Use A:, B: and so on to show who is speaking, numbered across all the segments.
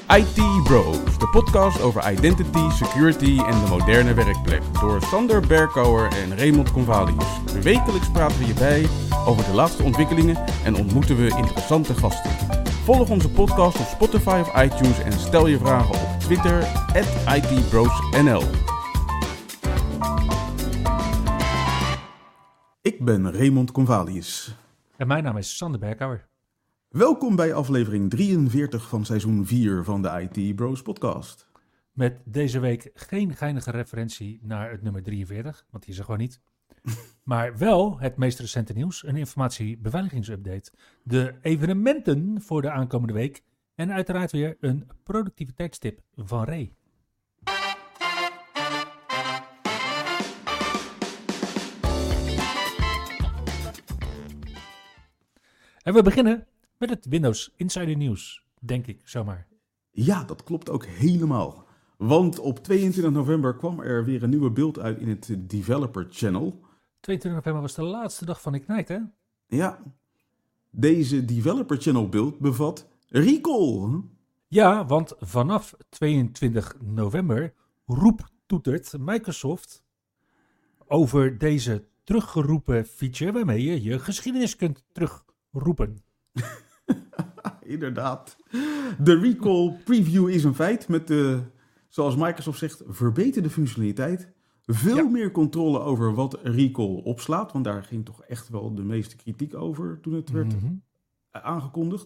A: IT Bros, de podcast over identity, security en de moderne werkplek. Door Sander Berkouwer en Raymond Convalius. Wekelijks praten we je bij over de laatste ontwikkelingen en ontmoeten we interessante gasten. Volg onze podcast op Spotify of iTunes en stel je vragen op Twitter @ITBrosNL. Ik ben Raymond Convalius.
B: En mijn naam is Sander Berkouwer.
A: Welkom bij aflevering 43 van seizoen 4 van de IT Bros podcast.
B: Met deze week geen geinige referentie naar het nummer 43, want die is er gewoon niet. Maar wel het meest recente nieuws, een informatie-beveiligingsupdate, de evenementen voor de aankomende week en uiteraard weer een productiviteitstip van Ray. En we beginnen met het Windows Insider nieuws, denk ik zomaar.
A: Ja, dat klopt ook helemaal. Want op 22 november kwam er weer een nieuwe build uit in het Developer Channel.
B: 22 november was de laatste dag van Ignite, hè?
A: Ja, deze Developer Channel build bevat recall.
B: Ja, want vanaf 22 november toetert Microsoft over deze teruggeroepen feature waarmee je je geschiedenis kunt terugroepen.
A: Inderdaad. De recall preview is een feit met de, zoals Microsoft zegt, verbeterde functionaliteit. Veel meer controle over wat recall opslaat, want daar ging toch echt wel de meeste kritiek over toen het werd aangekondigd.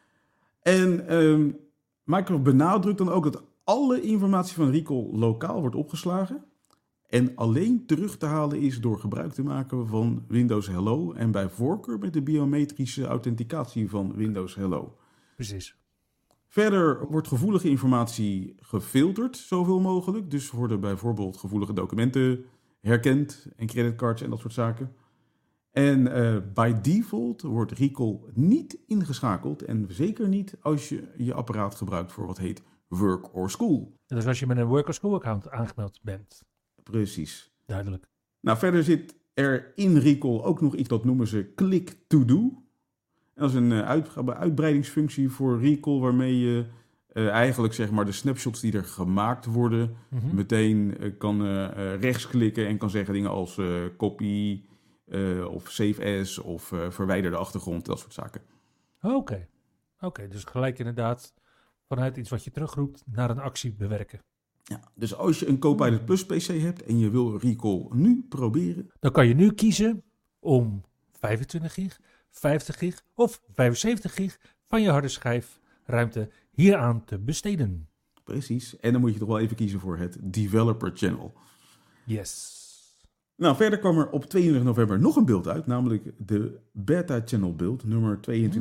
A: En Microsoft benadrukt dan ook dat alle informatie van recall lokaal wordt opgeslagen en alleen terug te halen is door gebruik te maken van Windows Hello en bij voorkeur met de biometrische authenticatie van Windows Hello.
B: Precies.
A: Verder wordt gevoelige informatie gefilterd, zoveel mogelijk. Dus worden bijvoorbeeld gevoelige documenten herkend en creditcards en dat soort zaken. En by default wordt recall niet ingeschakeld en zeker niet als je je apparaat gebruikt voor wat heet work or school.
B: Dus als je met een work or school account aangemeld bent.
A: Precies.
B: Duidelijk.
A: Nou, verder zit er in recall ook nog iets dat noemen ze click to do. En dat is een uitbreidingsfunctie voor recall waarmee je eigenlijk zeg maar de snapshots die er gemaakt worden meteen kan rechtsklikken en kan zeggen dingen als copy of save as of verwijder de achtergrond, dat soort zaken.
B: Oké, dus gelijk inderdaad vanuit iets wat je terugroept naar een actie bewerken.
A: Ja, dus als je een Copilot Plus PC hebt en je wil recall nu proberen,
B: dan kan je nu kiezen om 25 gig, 50 gig of 75 gig van je harde schijfruimte hieraan te besteden.
A: Precies, en dan moet je toch wel even kiezen voor het Developer Channel.
B: Yes.
A: Nou, verder kwam er op 22 november nog een beeld uit, namelijk de Beta Channel build, nummer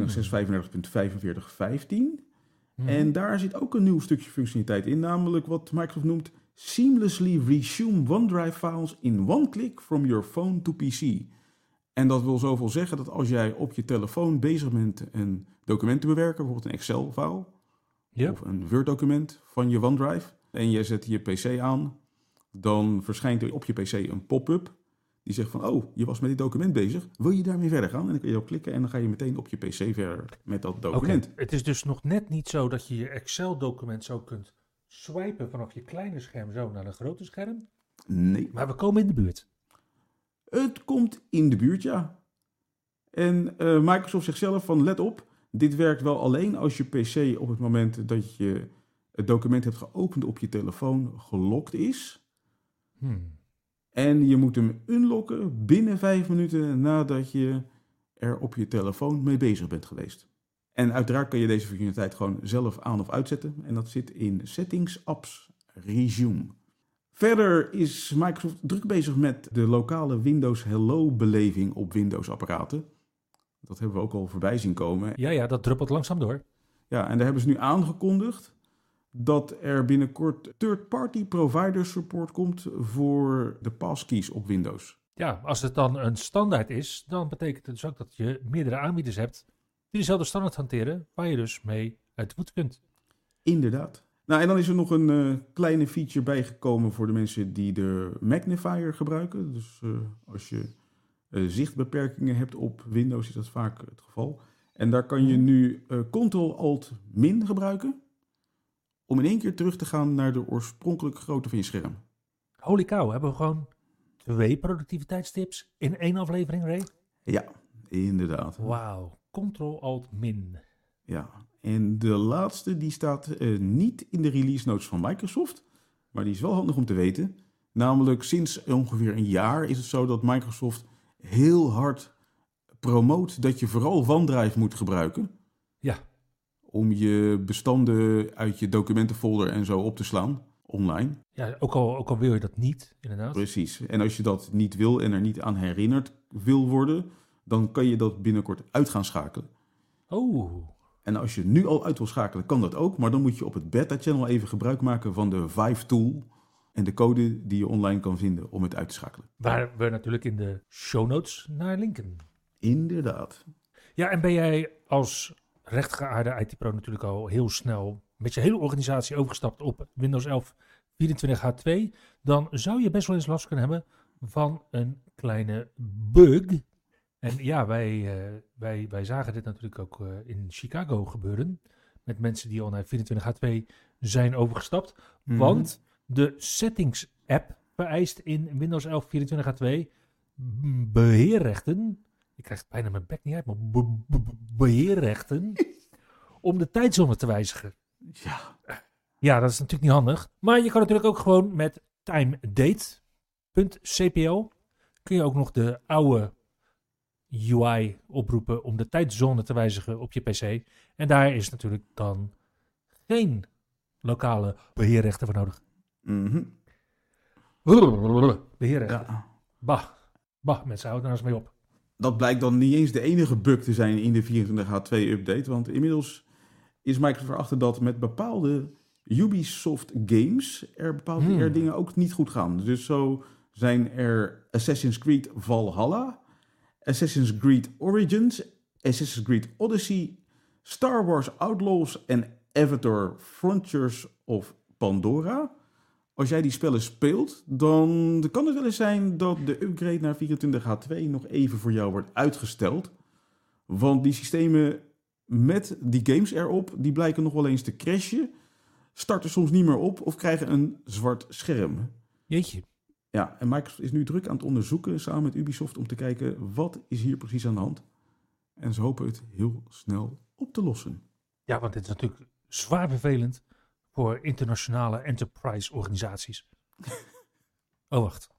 A: 22.635.45.15. En daar zit ook een nieuw stukje functionaliteit in, namelijk wat Microsoft noemt Seamlessly Resume OneDrive Files in one click from your phone to PC. En dat wil zoveel zeggen dat als jij op je telefoon bezig bent een document te bewerken, bijvoorbeeld een Excel-file of een Word-document van je OneDrive, en je zet je PC aan, dan verschijnt er op je PC een pop-up die zegt van, oh, je was met dit document bezig, wil je daarmee verder gaan? En dan kun je op klikken en dan ga je meteen op je PC verder met dat document.
B: Okay. Het is dus nog net niet zo dat je je Excel-document zo kunt swipen vanaf je kleine scherm zo naar een grote scherm.
A: Nee.
B: Maar we komen in de buurt.
A: Het komt in de buurt, ja. En Microsoft zegt zelf van, let op, dit werkt wel alleen als je PC op het moment dat je het document hebt geopend op je telefoon gelokt is. En je moet hem unlocken binnen 5 minuten nadat je er op je telefoon mee bezig bent geweest. En uiteraard kan je deze functionaliteit gewoon zelf aan of uitzetten. En dat zit in Settings, Apps, Resume. Verder is Microsoft druk bezig met de lokale Windows Hello-beleving op Windows-apparaten. Dat hebben we ook al voorbij zien komen.
B: Ja, dat druppelt langzaam door.
A: Ja, en daar hebben ze nu aangekondigd dat er binnenkort third-party provider support komt voor de passkeys op Windows.
B: Ja, als het dan een standaard is, dan betekent het dus ook dat je meerdere aanbieders hebt die dezelfde standaard hanteren, waar je dus mee uit de voet kunt.
A: Inderdaad. Nou, en dan is er nog een kleine feature bijgekomen voor de mensen die de magnifier gebruiken. Dus als je zichtbeperkingen hebt op Windows is dat vaak het geval. En daar kan je nu Ctrl-Alt-Min gebruiken. om in één keer terug te gaan naar de oorspronkelijke grootte van je scherm.
B: Holy cow, hebben we gewoon 2 productiviteitstips in 1 aflevering, Ray?
A: Ja, inderdaad.
B: Wauw, Ctrl-Alt-Min.
A: Ja, en de laatste die staat niet in de release notes van Microsoft, maar die is wel handig om te weten. Namelijk sinds ongeveer een jaar is het zo dat Microsoft heel hard promoot dat je vooral OneDrive moet gebruiken.
B: Ja.
A: Om je bestanden uit je documentenfolder en zo op te slaan, online.
B: Ja, ook al wil je dat niet, inderdaad.
A: Precies. En als je dat niet wil en er niet aan herinnerd wil worden, dan kan je dat binnenkort uit gaan schakelen.
B: Oh.
A: En als je nu al uit wil schakelen, kan dat ook. Maar dan moet je op het beta-channel even gebruik maken van de Vive-tool en de code die je online kan vinden om het uit te schakelen.
B: Waar we natuurlijk in de show notes naar linken.
A: Inderdaad.
B: Ja, en ben jij als rechtgeaarde IT-pro natuurlijk al heel snel met je hele organisatie overgestapt op Windows 11 24H2, dan zou je best wel eens last kunnen hebben van een kleine bug. En ja, wij zagen dit natuurlijk ook in Chicago gebeuren, met mensen die al naar 24H2 zijn overgestapt.
A: Mm-hmm.
B: Want de settings app vereist in Windows 11 24H2 beheerrechten. Ik krijg het bijna mijn bek niet uit, maar beheerrechten om de tijdzone te wijzigen.
A: Ja.
B: Ja, dat is natuurlijk niet handig. Maar je kan natuurlijk ook gewoon met timedate.cpl kun je ook nog de oude UI oproepen om de tijdzone te wijzigen op je PC. En daar is natuurlijk dan geen lokale beheerrechten voor nodig.
A: Mm-hmm.
B: Beheerrechten.
A: Ja.
B: Bah, mensen houden er eens mee op.
A: Dat blijkt dan niet eens de enige bug te zijn in de 24H2-update. Want inmiddels is Microsoft erachter dat met bepaalde Ubisoft games er bepaalde dingen ook niet goed gaan. Dus zo zijn er Assassin's Creed Valhalla, Assassin's Creed Origins, Assassin's Creed Odyssey, Star Wars Outlaws en Avatar Frontiers of Pandora. Als jij die spellen speelt, dan kan het wel eens zijn dat de upgrade naar 24H2 nog even voor jou wordt uitgesteld. Want die systemen met die games erop, die blijken nog wel eens te crashen, starten soms niet meer op of krijgen een zwart scherm.
B: Jeetje.
A: Ja, en Microsoft is nu druk aan het onderzoeken samen met Ubisoft om te kijken wat is hier precies aan de hand. En ze hopen het heel snel op te lossen.
B: Ja, want dit is natuurlijk zwaar vervelend voor internationale enterprise organisaties. Oh, wacht.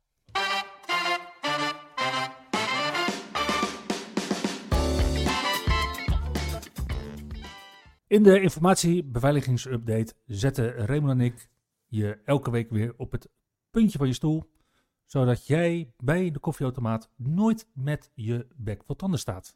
B: In de informatiebeveiligingsupdate zetten Raymond en ik je elke week weer op het puntje van je stoel, zodat jij bij de koffieautomaat nooit met je bek vol tanden staat.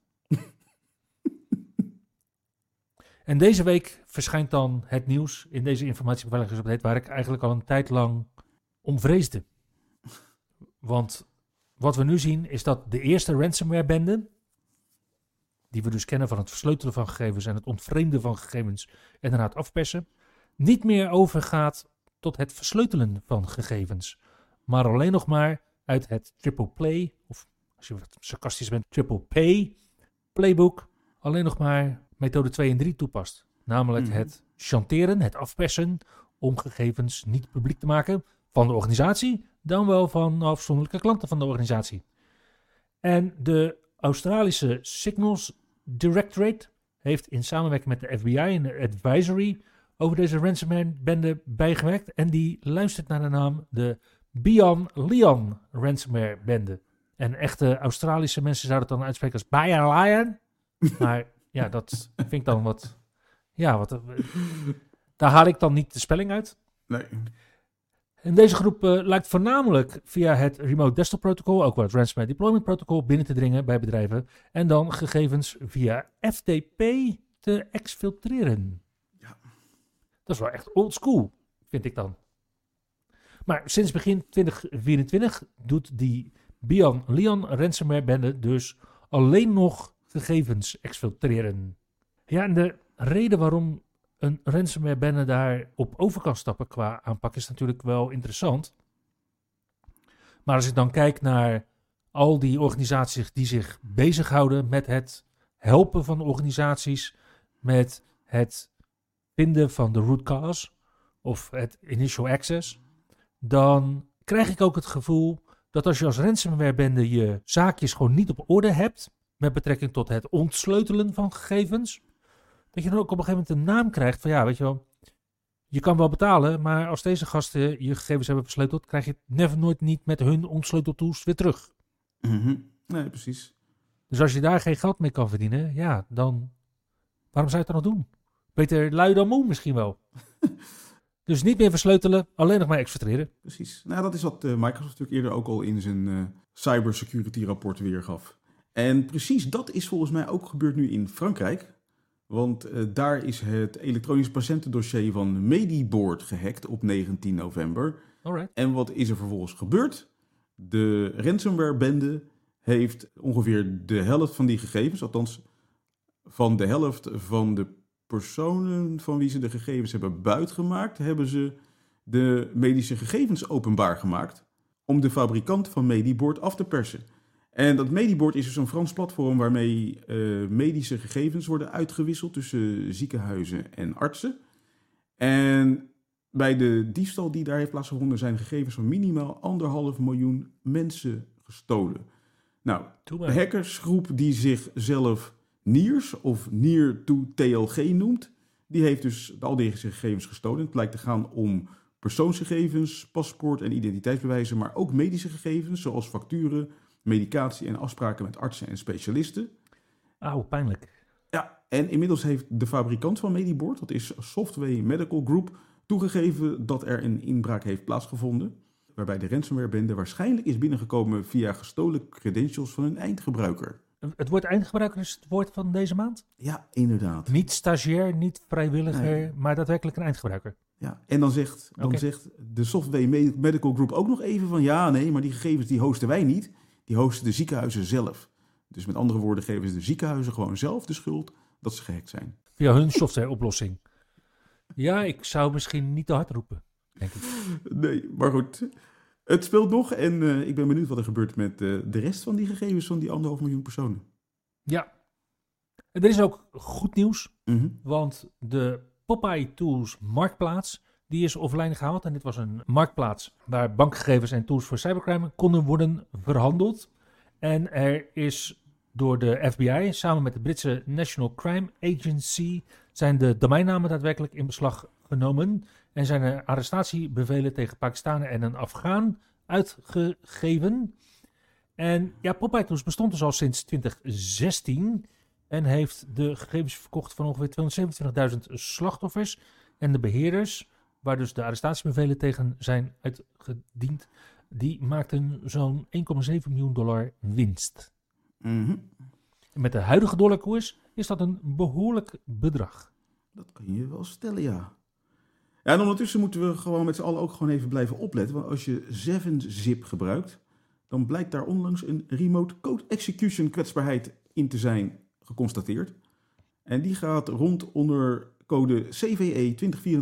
B: En deze week verschijnt dan het nieuws in deze informatiebeveiligingsupdate waar ik eigenlijk al een tijd lang om vreesde. Want wat we nu zien is dat de eerste ransomware-bende, die we dus kennen van het versleutelen van gegevens en het ontvreemden van gegevens en daarna het afpersen, niet meer overgaat tot het versleutelen van gegevens, maar alleen nog maar uit het triple play, of als je wat sarcastisch bent, triple pay playbook, alleen nog maar methode 2 en 3 toepast. Namelijk het chanteren, het afpersen, om gegevens niet publiek te maken van de organisatie, dan wel van afzonderlijke klanten van de organisatie. En de Australische Signals Directorate heeft in samenwerking met de FBI en de advisory over deze ransomware-bende bijgewerkt. En die luistert naar de naam de Bian Lian ransomware-bende. En echte Australische mensen zouden het dan uitspreken als Bian Lian. Maar ja, dat vind ik dan wat... Ja, daar haal ik dan niet de spelling uit.
A: Nee.
B: En deze groep lijkt voornamelijk via het Remote Desktop Protocol, ook wel het Ransomware Deployment Protocol, binnen te dringen bij bedrijven. En dan gegevens via FTP te exfiltreren. Ja. Dat is wel echt old school, vind ik dan. Maar sinds begin 2024 doet die Bian Lian ransomware bende dus alleen nog gegevens exfiltreren. Ja, en de reden waarom een ransomware bende daar op over kan stappen qua aanpak is natuurlijk wel interessant. Maar als ik dan kijk naar al die organisaties die zich bezighouden met het helpen van organisaties, met het vinden van de root cause, of het initial access, dan krijg ik ook het gevoel dat als je als ransomware-bende je zaakjes gewoon niet op orde hebt, met betrekking tot het ontsleutelen van gegevens, dat je dan ook op een gegeven moment een naam krijgt van ja, weet je wel, je kan wel betalen, maar als deze gasten je gegevens hebben versleuteld, krijg je het nooit niet met hun ontsleuteltools weer terug.
A: Nee, precies.
B: Dus als je daar geen geld mee kan verdienen, ja, dan waarom zou je het dan nog doen? Beter lui dan moe misschien wel. Dus niet meer versleutelen, alleen nog maar exfiltreren.
A: Precies. Nou, dat is wat Microsoft natuurlijk eerder ook al in zijn cybersecurity rapport weergaf. En precies dat is volgens mij ook gebeurd nu in Frankrijk. Want daar is het elektronisch patiëntendossier van Mediboard gehackt op 19 november.
B: Alright.
A: En wat is er vervolgens gebeurd? De ransomware-bende heeft ongeveer de helft van die gegevens, althans van de helft van de personen van wie ze de gegevens hebben buitgemaakt, hebben ze de medische gegevens openbaar gemaakt om de fabrikant van Mediboard af te persen. En dat Mediboard is dus een Frans platform waarmee medische gegevens worden uitgewisseld tussen ziekenhuizen en artsen. En bij de diefstal die daar heeft plaatsgevonden zijn gegevens van minimaal 1,5 miljoen mensen gestolen. Nou, de hackersgroep die zichzelf NIRS of Near-to-TLG noemt, die heeft dus al deze gegevens gestolen. Het lijkt te gaan om persoonsgegevens, paspoort en identiteitsbewijzen, maar ook medische gegevens zoals facturen, medicatie en afspraken met artsen en specialisten.
B: Auw, pijnlijk.
A: Ja, en inmiddels heeft de fabrikant van Mediboard, dat is Software Medical Group, toegegeven dat er een inbraak heeft plaatsgevonden, waarbij de ransomware-bende waarschijnlijk is binnengekomen via gestolen credentials van een eindgebruiker.
B: Het woord eindgebruiker is het woord van deze maand?
A: Ja, inderdaad.
B: Niet stagiair, niet vrijwilliger, maar daadwerkelijk een eindgebruiker.
A: Ja, en dan zegt de Software Medical Group ook nog even van ja, nee, maar die gegevens die hosten wij niet, die hosten de ziekenhuizen zelf. Dus met andere woorden geven ze de ziekenhuizen gewoon zelf de schuld dat ze gehackt zijn.
B: Via hun softwareoplossing. Ja, ik zou misschien niet te hard roepen, denk ik.
A: Nee, maar goed. Het speelt nog en ik ben benieuwd wat er gebeurt met de rest van die gegevens van die 1,5 miljoen personen.
B: Ja. En er is ook goed nieuws, want de Popeye Tools marktplaats, die is offline gehaald. En dit was een marktplaats waar bankgegevens en tools voor cybercrime konden worden verhandeld. En er is door de FBI samen met de Britse National Crime Agency zijn de domeinnamen daadwerkelijk in beslag genomen. En zijn er arrestatiebevelen tegen Pakistanen en een Afghaan uitgegeven. En ja, Popeye Tools bestond dus al sinds 2016 en heeft de gegevens verkocht van ongeveer 227.000 slachtoffers. En de beheerders, waar dus de arrestatiebevelen tegen zijn uitgediend, die maakten zo'n $1,7 miljoen winst. En met de huidige dollarkoers is dat een behoorlijk bedrag.
A: Dat kan je wel stellen, ja. Ja, en ondertussen moeten we gewoon met z'n allen ook gewoon even blijven opletten. Want als je 7-zip gebruikt, dan blijkt daar onlangs een remote code execution kwetsbaarheid in te zijn geconstateerd. En die gaat rond onder code CVE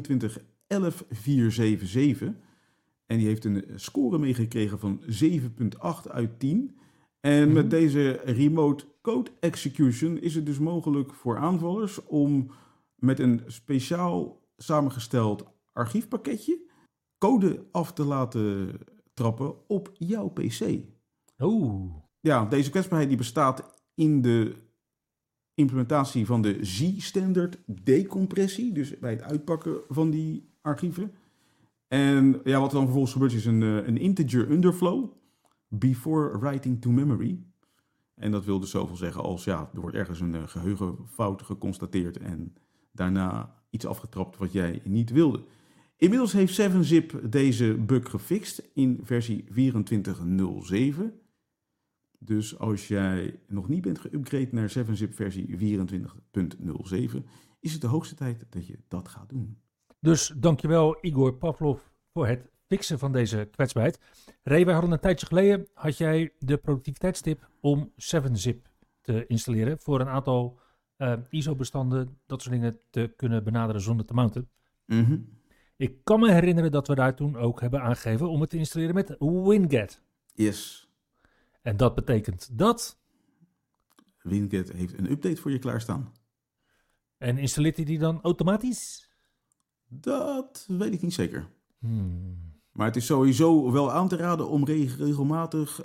A: 2024-11477. En die heeft een score meegekregen van 7,8 uit 10. En met deze remote code execution is het dus mogelijk voor aanvallers om met een speciaal samengesteld archiefpakketje code af te laten trappen op jouw PC.
B: Oeh.
A: Ja, deze kwetsbaarheid die bestaat in de implementatie van de Z-standard decompressie, dus bij het uitpakken van die archieven. En ja, wat er dan vervolgens gebeurt is een integer underflow before writing to memory. En dat wil dus zoveel zeggen als ja, er wordt ergens een geheugenfout geconstateerd en daarna iets afgetrapt wat jij niet wilde. Inmiddels heeft 7-zip deze bug gefixt in versie 24.07. Dus als jij nog niet bent geüpgrade naar 7-zip versie 24.07, is het de hoogste tijd dat je dat gaat doen.
B: Dus dankjewel Igor Pavlov voor het fixen van deze kwetsbaarheid. Ray, wij hadden een tijdje geleden, had jij de productiviteitstip om 7-zip te installeren voor een aantal ISO-bestanden, dat soort dingen te kunnen benaderen zonder te mounten. Ik kan me herinneren dat we daar toen ook hebben aangegeven om het te installeren met Winget.
A: Yes.
B: En dat betekent dat
A: Winget heeft een update voor je klaarstaan.
B: En installeert hij die dan automatisch?
A: Dat weet ik niet zeker. Maar het is sowieso wel aan te raden om regelmatig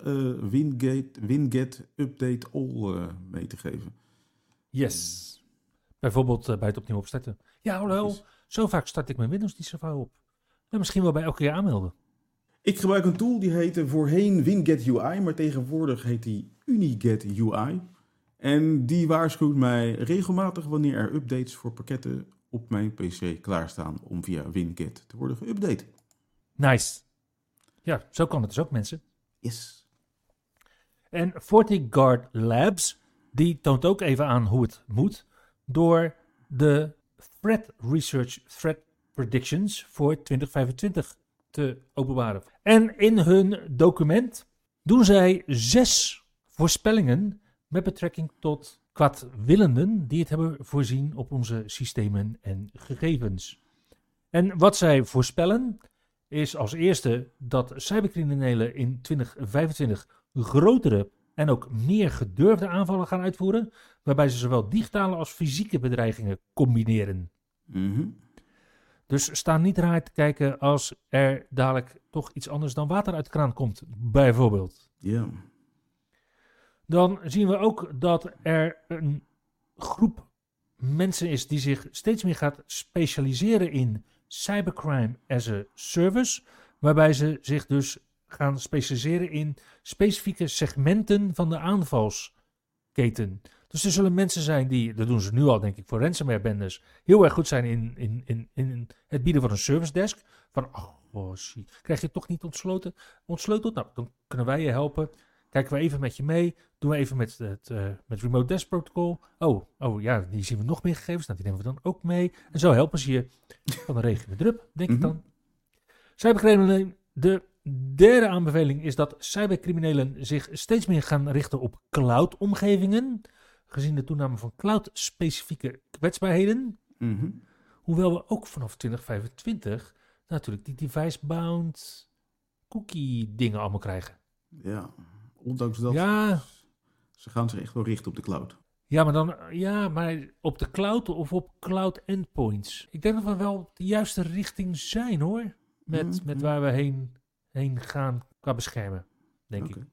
A: Winget Update All mee te geven.
B: Yes. Bijvoorbeeld bij het opnieuw opstarten. Ja, hallo. Zo vaak start ik mijn Windows niet zo vaak op. Ja, misschien wel bij elke keer aanmelden.
A: Ik gebruik een tool die heette voorheen Winget UI, maar tegenwoordig heet die Uniget UI. En die waarschuwt mij regelmatig wanneer er updates voor pakketten op mijn PC klaarstaan om via Winget te worden geüpdate.
B: Nice. Ja, zo kan het dus ook, mensen.
A: Yes.
B: En FortiGuard Labs, die toont ook even aan hoe het moet door de Threat Research Threat Predictions voor 2025 te openbaren. En in hun document doen zij 6 voorspellingen met betrekking tot kwaadwillenden die het hebben voorzien op onze systemen en gegevens. En wat zij voorspellen is als eerste dat cybercriminelen in 2025 grotere en ook meer gedurfde aanvallen gaan uitvoeren, waarbij ze zowel digitale als fysieke bedreigingen combineren. Dus sta niet raar te kijken als er dadelijk toch iets anders dan water uit de kraan komt, bijvoorbeeld.
A: Ja.
B: Dan zien we ook dat er een groep mensen is die zich steeds meer gaat specialiseren in cybercrime as a service, waarbij ze zich dus gaan specialiseren in specifieke segmenten van de aanvalsketen. Dus er zullen mensen zijn die, dat doen ze nu al denk ik voor ransomware bendes, heel erg goed zijn in het bieden van een service desk. Van, krijg je het toch niet ontsleuteld? Nou, dan kunnen wij je helpen. Kijken we even met je mee. Doen we even met Remote Desk Protocol. Oh ja, die zien we nog meer gegevens. Nou, die nemen we dan ook mee. En zo helpen ze je van de regen met drup, denk ik dan. Cybercriminelen, de derde aanbeveling is dat cybercriminelen zich steeds meer gaan richten op cloud-omgevingen, gezien de toename van cloud-specifieke kwetsbaarheden. Hoewel we ook vanaf 2025 natuurlijk die device-bound cookie-dingen allemaal krijgen.
A: Ja, ondanks dat.
B: Ja.
A: Ze gaan zich echt wel richten op de cloud.
B: Ja, maar op de cloud of op cloud endpoints. Ik denk dat we wel de juiste richting zijn, hoor. Met waar we heen gaan qua beschermen, denk ik.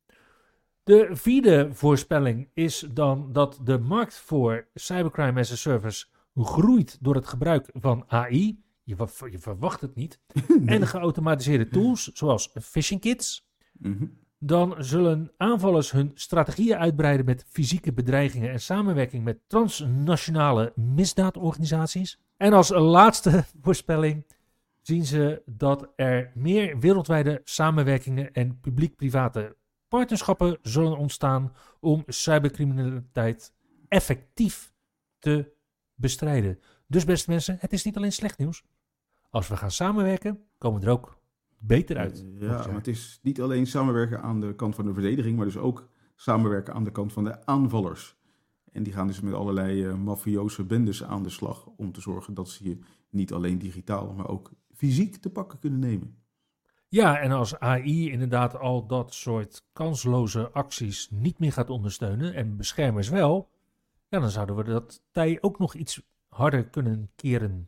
B: De vierde voorspelling is dan dat de markt voor cybercrime as a service groeit door het gebruik van AI. Je verwacht het niet. En geautomatiseerde tools, zoals phishing kits. Dan zullen aanvallers hun strategieën uitbreiden met fysieke bedreigingen en samenwerking met transnationale misdaadorganisaties. En als laatste voorspelling zien ze dat er meer wereldwijde samenwerkingen en publiek-private partnerschappen zullen ontstaan om cybercriminaliteit effectief te bestrijden. Dus beste mensen, het is niet alleen slecht nieuws. Als we gaan samenwerken, komen we er ook beter uit.
A: Ja, maar het is niet alleen samenwerken aan de kant van de verdediging, maar dus ook samenwerken aan de kant van de aanvallers. En die gaan dus met allerlei mafioze bendes aan de slag om te zorgen dat ze je niet alleen digitaal, maar ook fysiek te pakken kunnen nemen.
B: Ja, en als AI inderdaad al dat soort kansloze acties niet meer gaat ondersteunen en beschermers wel, ja, dan zouden we dat tij ook nog iets harder kunnen keren.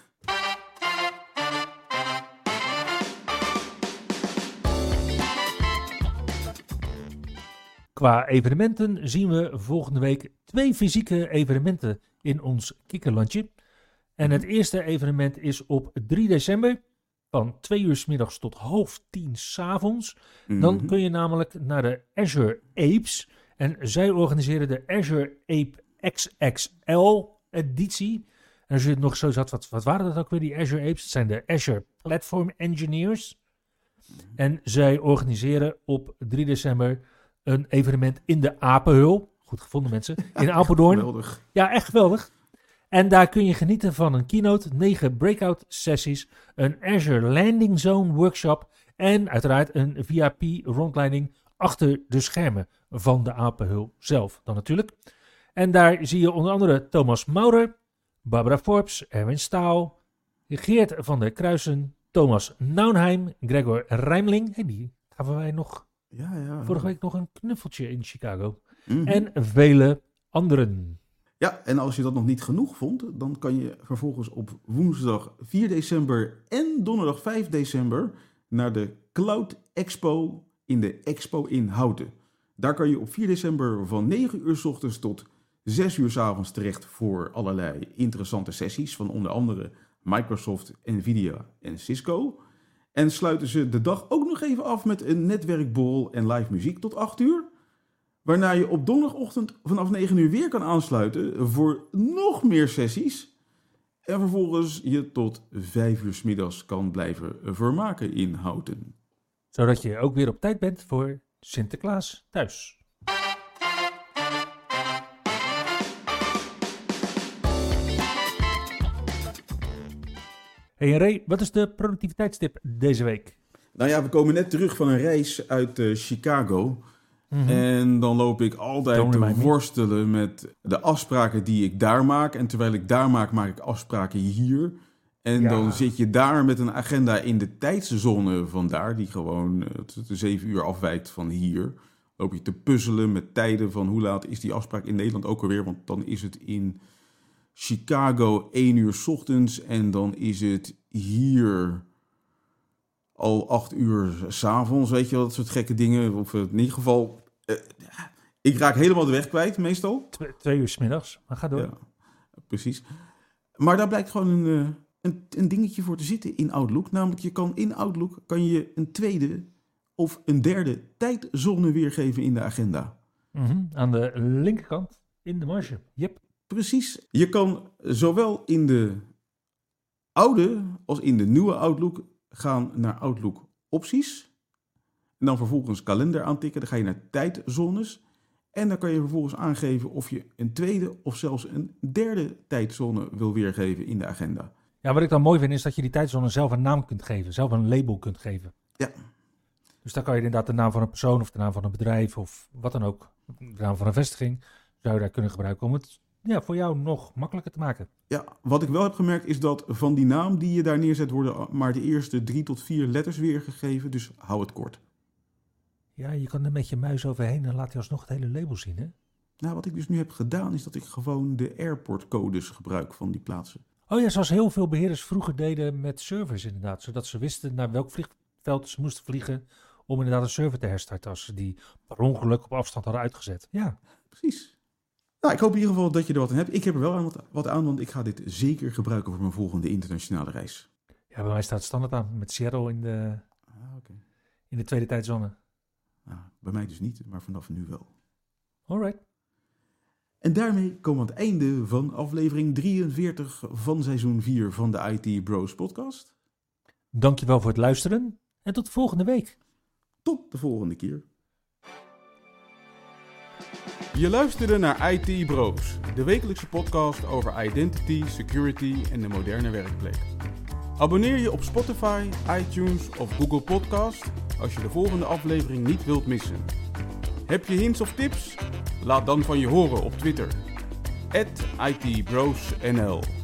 B: Qua evenementen zien we volgende week 2 fysieke evenementen in ons kikkerlandje. En het eerste evenement is op 3 december van 2 uur 's middags tot 9:30 's avonds. Dan kun je namelijk naar de Azure Apes. En zij organiseren de Azure Ape XXL editie. En als je het nog zo zat, wat waren dat ook weer, die Azure Apes? Het zijn de Azure Platform Engineers. En zij organiseren op 3 december een evenement in de Apenhul. Goed gevonden, mensen. In Apeldoorn.
A: Geweldig.
B: Ja, echt geweldig. En daar kun je genieten van een keynote, 9 breakout sessies, een Azure Landing Zone workshop en uiteraard een VIP-rondleiding achter de schermen van de Apenhul zelf dan natuurlijk. En daar zie je onder andere Thomas Maurer, Barbara Forbes, Erwin Staal, Geert van der Kruisen, Thomas Naunheim, Gregor Rijmling. Hey, die gaven wij nog vorige week nog een knuffeltje in Chicago. En vele anderen.
A: Ja, en als je dat nog niet genoeg vond, dan kan je vervolgens op woensdag 4 december en donderdag 5 december naar de Cloud Expo in de Expo in Houten. Daar kan je op 4 december van 9 uur 's ochtends tot 6 uur 's avonds terecht voor allerlei interessante sessies van onder andere Microsoft, Nvidia en Cisco. En sluiten ze de dag ook nog even af met een netwerkborrel en live muziek tot 8 uur. Waarna je op donderdagochtend vanaf 9 uur weer kan aansluiten voor nog meer sessies. En vervolgens je tot 5 uur 's middags kan blijven vermaken in Houten.
B: Zodat je ook weer op tijd bent voor Sinterklaas thuis. Hey Ray, wat is de productiviteitstip deze week?
A: Nou ja, we komen net terug van een reis uit Chicago.
B: Mm-hmm.
A: En dan loop ik altijd te worstelen met de afspraken die ik daar maak. En terwijl ik daar maak, maak ik afspraken hier. En dan zit je daar met een agenda in de tijdszone van daar, die gewoon 7 uur afwijkt van hier. Loop je te puzzelen met tijden van hoe laat is die afspraak in Nederland ook alweer. Want dan is het in Chicago 1 uur 's ochtends en dan is het hier al 8 uur 's avonds, weet je wel, dat soort gekke dingen. Of in ieder geval, ik raak helemaal de weg kwijt meestal.
B: 2 uur 's middags, maar ga door.
A: Ja, precies. Maar daar blijkt gewoon een dingetje voor te zitten in Outlook. Namelijk, je kan in Outlook een tweede of een derde tijdzone weergeven in de agenda.
B: Mm-hmm. Aan de linkerkant in de marge. Yep.
A: Precies. Je kan zowel in de oude als in de nieuwe Outlook gaan naar Outlook opties. En dan vervolgens kalender aantikken. Dan ga je naar tijdzones. En dan kan je vervolgens aangeven of je een tweede of zelfs een derde tijdzone wil weergeven in de agenda.
B: Ja, wat ik dan mooi vind is dat je die tijdzone zelf een naam kunt geven. Zelf een label kunt geven.
A: Ja.
B: Dus dan kan je inderdaad de naam van een persoon of de naam van een bedrijf of wat dan ook. De naam van een vestiging zou je daar kunnen gebruiken om het voor jou nog makkelijker te maken.
A: Ja, wat ik wel heb gemerkt is dat van die naam die je daar neerzet worden maar de eerste 3 tot 4 letters weergegeven. Dus hou het kort.
B: Ja, je kan er met je muis overheen en laat je alsnog het hele label zien, hè?
A: Nou, wat ik dus nu heb gedaan is dat ik gewoon de airportcodes gebruik van die plaatsen.
B: Oh ja, zoals heel veel beheerders vroeger deden met servers inderdaad. Zodat ze wisten naar welk vliegveld ze moesten vliegen om inderdaad een server te herstarten als ze die per ongeluk op afstand hadden uitgezet. Ja,
A: precies. Nou, ik hoop in ieder geval dat je er wat aan hebt. Ik heb er wel wat aan, want ik ga dit zeker gebruiken voor mijn volgende internationale reis.
B: Ja, bij mij staat het standaard aan met Seattle in de tweede tijdzone.
A: Nou, bij mij dus niet, maar vanaf nu wel.
B: Alright.
A: En daarmee komen we aan het einde van aflevering 43 van seizoen 4 van de IT Bros podcast.
B: Dankjewel voor het luisteren en tot de volgende week.
A: Tot de volgende keer. Je luisterde naar IT Bros, de wekelijkse podcast over identity, security en de moderne werkplek. Abonneer je op Spotify, iTunes of Google Podcast als je de volgende aflevering niet wilt missen. Heb je hints of tips? Laat dan van je horen op Twitter. @ITBrosNL